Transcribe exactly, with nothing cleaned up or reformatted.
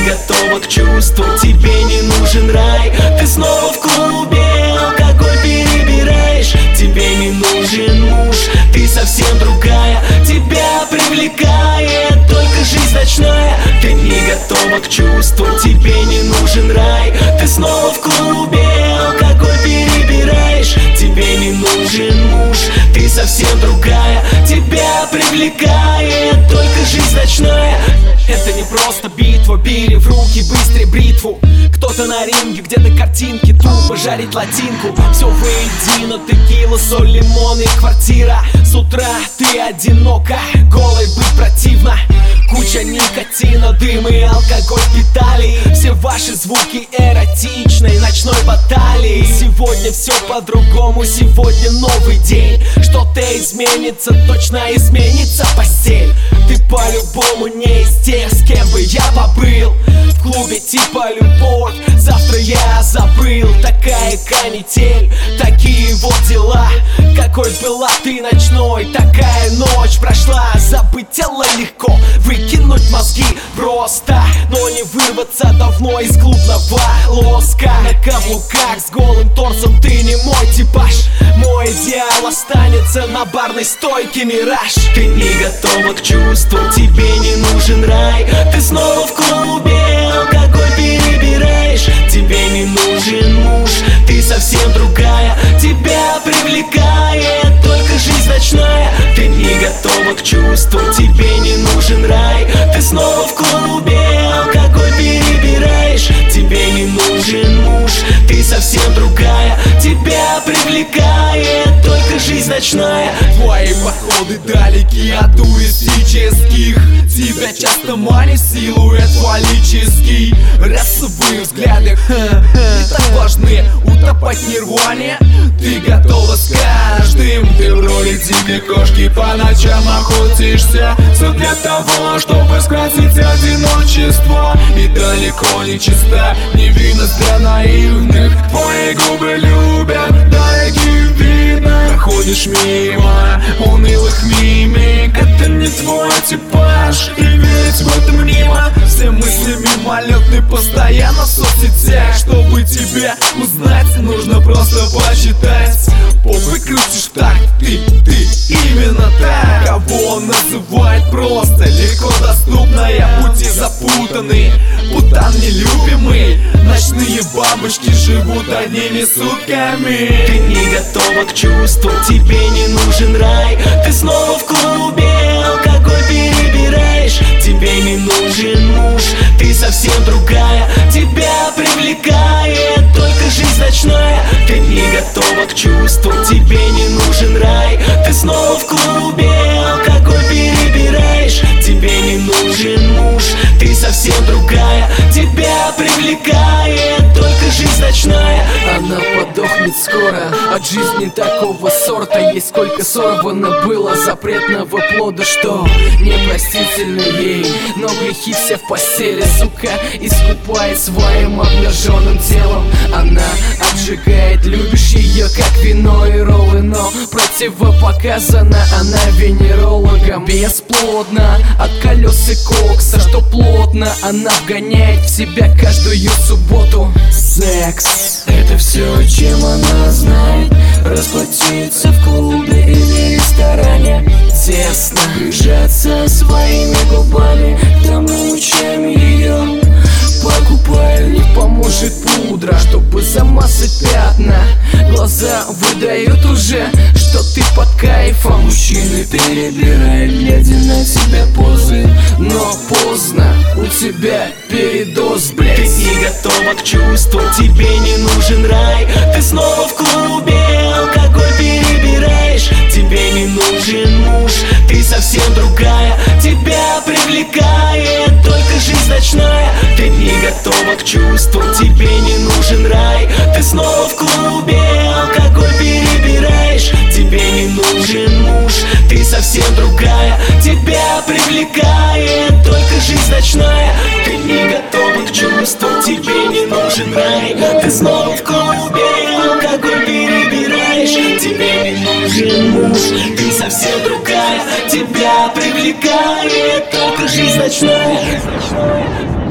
готова к чувству, тебе не нужен рай. Ты снова в клубе, алкоголь перебираешь. Тебе не нужен муж, ты совсем другая. Тебя привлекает только жизнь ночная. Ты не готова к чувству, тебе не нужен рай. Ты снова в клубе, алкоголь перебираешь. Тебе не нужен муж, ты совсем другая. Тебя привлекает только жизнь ночная. Это не просто битва, бери в руки быстрее бритву. Кто-то на ринге, где-то картинки, тупо жарить латинку. Все воедино, текила, соль, лимон и квартира. С утра ты одинока, голой быть противно. Куча никотина, дым и алкоголь питали все ваши звуки эротичной ночной баталии. Сегодня все по-другому, сегодня новый день. Что-то изменится, точно изменится постель. Ты по-любому не из тех, с кем бы я побыл. В клубе типа любовь, завтра я забыл. Такая канитель, такие вот дела. Какой была ты ночной, такая ночь прошла. Забыть тело легко, выкинуть мозги просто, но не вырваться давно из клубного лоска. На каблуках с голым торсом ты не мой типаж. Мой идеал останется на барной стойке мираж. Ты не готова к чувству, тебе не нужен рай. Ты снова в клубе, алкоголь перебираешь. Тебе не нужен муж, ты совсем другая. Тебя привлекает только жизнь ночная. Ты не готова к чувству, тебе не нужен рай. Ты снова в клубе, алкоголь перебираешь. Тебе не нужен муж, ты совсем другая. Тебя привлекает только жизнь ночная. Твои походы далеки от туристических. Тебя часто манит силуэт фаллический. Расовые взгляды не так важны. Утопать в нирване ты готова с каждым. Ты в роли дикой кошки, по ночам охотишься. Все для того, чтобы скрасить одиночество. И далеко не чиста невинность для наивных. Твои губы любят дорогие вина. Проходишь мимо унылых мимик. Это не твой типаж, и верить в это мимо. Все мысли мимолетны, постоянно в соцсетях. Чтобы тебя узнать, нужно просто посчитать. Попой крутишь так, ты, ты, именно так. Кого он называет просто легко доступная. Пути запутаны, путан нелюбимый. Ночные бабочки живут одними сутками. Ты не готова к чувству, тебе не нужен рай. Ты снова в клубе, алкоголь перебираешь. Тебе не нужен муж, ты совсем другая. Тебя привлекает только жизнь ночная. Ты не готова к чувству, тебе не нужен рай. Ты снова в клубе, алкоголь перебираешь. Тебе не нужен муж, ты совсем другая. Тебя привлекает только жизнь ночная. Она подохнет скоро от жизни такого сорта. Ей сколько сорвано было запретного плода, что непростительно ей. Но грехи все в постели, сука, искупает своим обнаженным телом. Она обжигает, любишь ее как вино и роллы. Но противопоказана она венерологом. Бесплодно от колес и кокса, что плотно она вгоняет в себя каждую субботу. Секс — это все, чем она знает. Расплатиться в клубе или ресторане. тесно Прижаться своими губами к тому, чем ее покупаю. не поможет пудра, чтобы замазать пятна. Глаза выдают уже, что ты под кайфом. Мужчины перебирают, глядя на тебя позы. Но поздно, у тебя передоз, блядь. Ты не готова к чувству, тебе не нужен рай. Ты снова в клубе, алкоголь перебираешь. Тебе не нужен муж, ты совсем другая. Тебя привлекает только жизнь ночная. Ты не готова к чувству, тебе не нужен рай. Ты снова в клубе, алкоголь перебираешь. Тебе не нужен муж, ты совсем другая. Тебя привлекает только жизнь ночная. Ты не готова к чувству, тебе не нужен рай. Ты снова в клубе, алкоголь перебираешь. Тебе не нужен муж, ты совсем другая. Тебя привлекает только жизнь ночная.